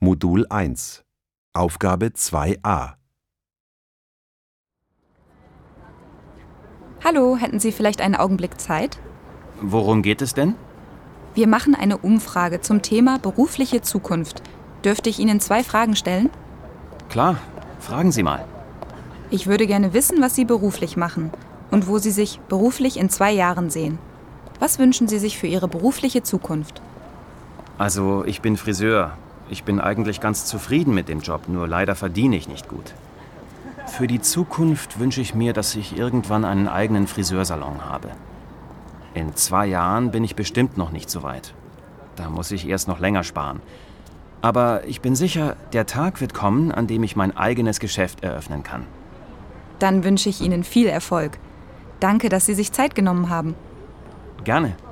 Modul 1 Aufgabe 2a. Hallo, hätten Sie vielleicht einen Augenblick Zeit? Worum geht es denn? Wir machen eine Umfrage zum Thema berufliche Zukunft. Dürfte ich Ihnen 2 Fragen stellen? Klar, fragen Sie mal. Ich würde gerne wissen, was Sie beruflich machen und wo Sie sich beruflich in 2 Jahren sehen. Was wünschen Sie sich für Ihre berufliche Zukunft? Also, ich bin Friseur. Ich bin eigentlich ganz zufrieden mit dem Job, nur leider verdiene ich nicht gut. Für die Zukunft wünsche ich mir, dass ich irgendwann einen eigenen Friseursalon habe. In 2 Jahren bin ich bestimmt noch nicht so weit. Da muss ich erst noch länger sparen. Aber ich bin sicher, der Tag wird kommen, an dem ich mein eigenes Geschäft eröffnen kann. Dann wünsche ich Ihnen viel Erfolg. Danke, dass Sie sich Zeit genommen haben. Gerne.